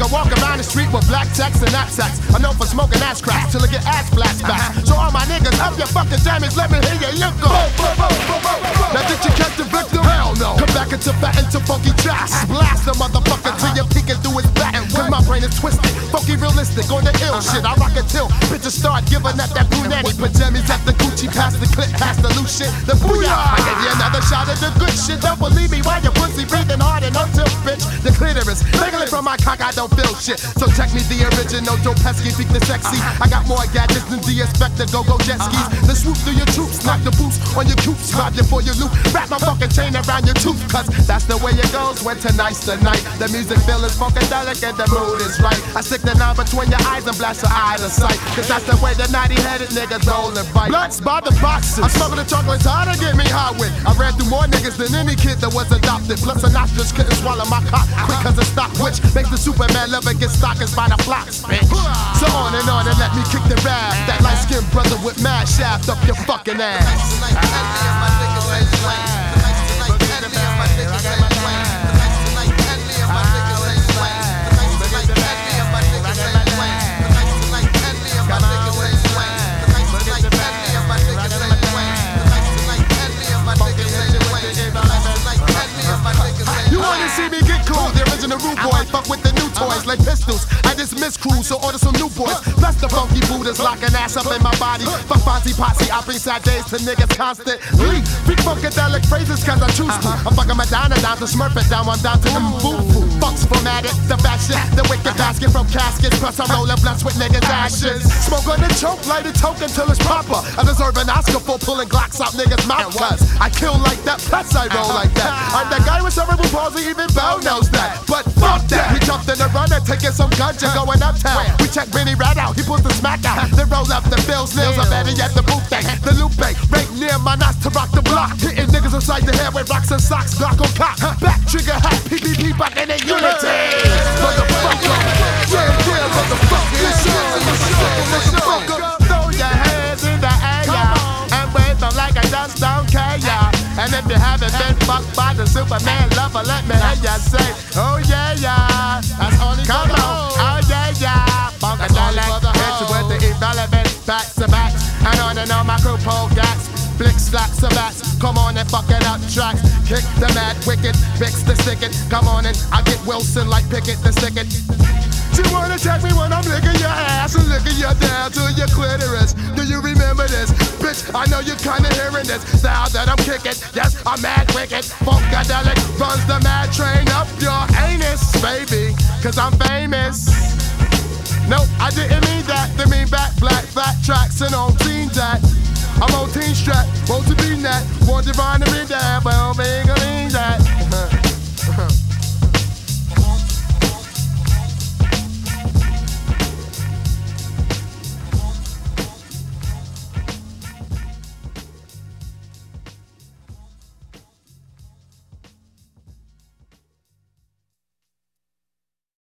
I walk around the street with black text and knapsacks. I know for smoking ass cracks till I get ass flashbacks. So all my niggas, up your fucking damage, let me hear you look up. Now did you catch the victim? Hell no. Come back into fat into funky tracks. Blast the motherfucker till you're peeking through his back. Cause my brain is twisted, funky realistic on the ill shit. I rock it till bitches start giving up that brunetti. Pajamas at the Gucci, past the clip, past the loose shit. The booyah, I give you another shot of the good shit. Don't believe me while your pussy breathing hard and until bitch. The clitoris, wiggling from my cock, I don't feel shit. So check me the original, Joe Pesky, think the sexy. I got more gadgets than the Inspector, go jet skis. The swoop through your troops, knock the boots on your coops. Grab you for your loot, wrap my fucking chain around your tooth. Cause that's the way it goes when tonight's the night. The music feelin' funkadelic and the mood is right. I stick the knife between your eyes and blast your eye to sight. Cause that's the way the naughty-headed niggas roll and bite. Blunts by the boxes, I'm smoking the chocolates hard to get me high with. I ran through more niggas than any kid that was adopted. Plus an ostrich couldn't swallow my cock quick cause it's stock, which makes the Superman liver get stockers by the flocks, bitch. So on and let me kick the rap. That light-skinned brother with mad shaft up your fucking ass. You wanna see me get cool? The original rude boy, fuck with the new toys like pistols. I dismiss crews, so order some new boys. Plus the funky Buddhas locking ass up in my body. Fuck Fonzie Posse, I bring sad days to niggas constantly. Big funkadelic phrases cause I choose to. I'm fucking Madonna down to Smurf it down, I'm down to Mbufu. Fucks formatted, the fat shit, the wicked basket from caskets. Plus I'm rolling blunts with niggas' ashes. Smoke on the choke, light a toke until it's proper. I deserve an Oscar for pulling Glocks out niggas' mouth cuz I kill like that, plus I roll like that. I'm that guy with cerebral palsy, even Bell knows that. But fuck that, we jumped in the runner, taking some ganja, going uptown. We check Benny Rat out, he pulls the smack out. Then roll up the bills, nails, I'm better yet the boot thing. The Lupe, right near my knots to rock the block. Hitting niggas inside the head with rocks and socks, Glock on cock. Back trigger hot, PPP back in the unity. Motherfucker, yeah, motherfucker, it's motherfucker. Throw your hands in the air, and wave them like I just don't care, yeah. And if you haven't been fucked by the Superman lover, let me hear ya say, oh yeah, yeah. That's only come on, oh yeah, yeah. Funkadelic, hit you with the irrelevant backs to backs. And on my crew pole gas. Blick slaps and bats, come on and fuck it up tracks. Kick the mad wicked, fix the sticket. Come on and I get Wilson like Pickett the sticket. You wanna check me when I'm licking your ass and licking you down to your clitoris. Do you remember this? Bitch, I know you're kinda hearing this style that I'm kicking. Yes, I'm mad wicked. Funkadelic runs the mad train up your anus, baby. Cause I'm famous. Nope, I didn't mean that. They mean back, black, fat tracks and on teen that. I'm on teen strap, want to be that. Want to run the ring down, but I'm ain't gonna mean that.